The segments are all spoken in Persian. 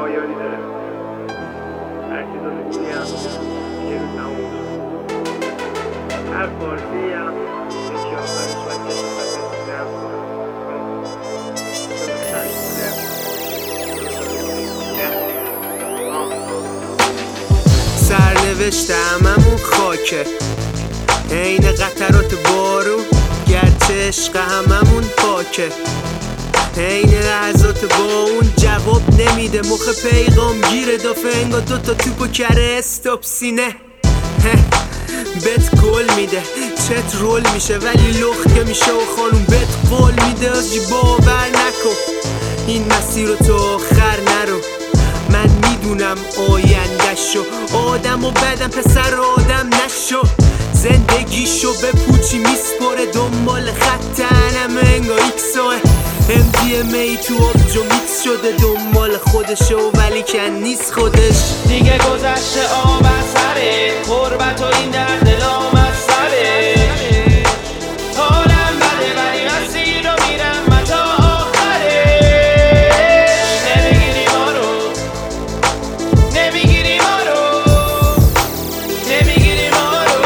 پایانی داره. هر چیز رو میگیم یه روز تموم هر پارتی هم یکی آخرش باید یه صفت نرم سرنوشت هممون خاکه عین قطرات بارون، گرچه عشق هممون پاکه عین لحظات با اون جواب نمیده، مخ پیغام گیره دافه انگا دوتا توپو کره استاپ سینه بهت گل میده چت رول میشه ولی لخ که میشه و خانوم بهت قول میده آجی باور نکن این مسیر رو تو آخر نرو، من میدونم آیندهشو آدم و بدم پسر آدم نشو، زندگیشو به پوچی میسپره دنبال خط انم انگا ایکساه MDMA تو آبجو میکس شده دنبال خودشه و ولی کن نیست خودش دیگه گذشته آب از سره قربت و این درد لام از سره حالم بده ولی مسیر رو میرم من تا آخره نمیگیری ما رو نمیگیری ما رو نمیگیری ما رو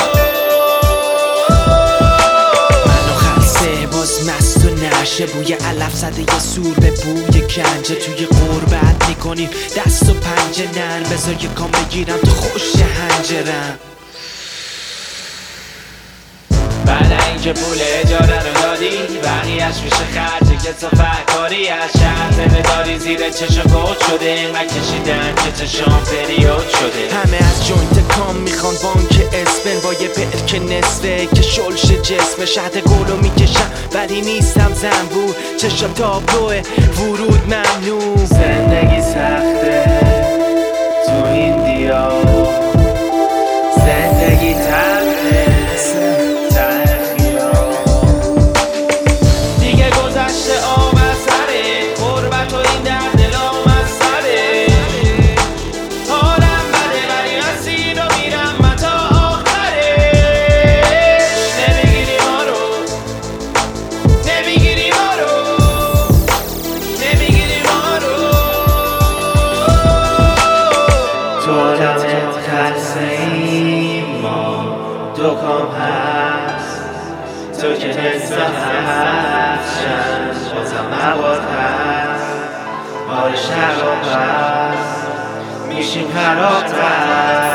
منو خلصه باز مست و نشه بوی علف زده یه سور به بوی گنجه توی قربت میکنیم دست و پنجه نرم بذار یه کام بگیرم تو خوش هنجرم بعد اینکه پول اجاره رو دادی بقیهش میشه خرج که تو فکاری از شهر داری زیر چشم گود شده اینقدر کشیدن که چشم پریود شده همه از جوینت کام میخوان بانک اسپن با یه پر که نصفه که شلش جسم شهد گلو میکشم ولی نیستم زنبور چشم تابلوه ورود ممنوع زندگی سخته تو این دیار زندگی تلخه دیگه گذشته آب از سره قربت و این درد لام از سره حالم بده ولی مسیر رو میرم من تا آخره نمیگیری ما رو نمیگیری ما رو نمیگیری ما رو تو آدمت خلصه ایم ما دو کام هست تو که حسا هست شن بازم مواد هست بار شراب هست میشیم خراب هست